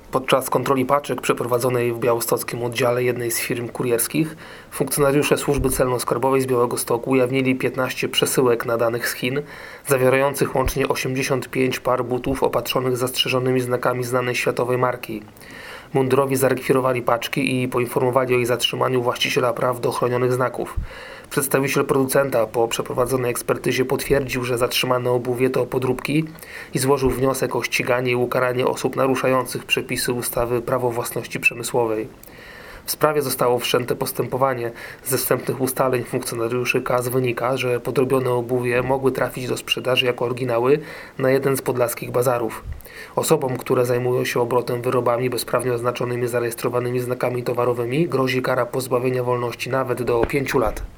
Podczas kontroli paczek przeprowadzonej w białostockim oddziale jednej z firm kurierskich funkcjonariusze Służby Celno-Skarbowej z Białegostoku ujawnili 15 przesyłek nadanych z Chin, zawierających łącznie 85 par butów opatrzonych zastrzeżonymi znakami znanej światowej marki. Mundurowi zarekwirowali paczki i poinformowali o ich zatrzymaniu właściciela praw do chronionych znaków. Przedstawiciel producenta po przeprowadzonej ekspertyzie potwierdził, że zatrzymane obuwie to podróbki i złożył wniosek o ściganie i ukaranie osób naruszających przepisy ustawy Prawo własności przemysłowej. W sprawie zostało wszczęte postępowanie. Ze wstępnych ustaleń funkcjonariuszy KAS wynika, że podrobione obuwie mogły trafić do sprzedaży jako oryginały na jeden z podlaskich bazarów. Osobom, które zajmują się obrotem wyrobami bezprawnie oznaczonymi zarejestrowanymi znakami towarowymi, grozi kara pozbawienia wolności nawet do 5 lat.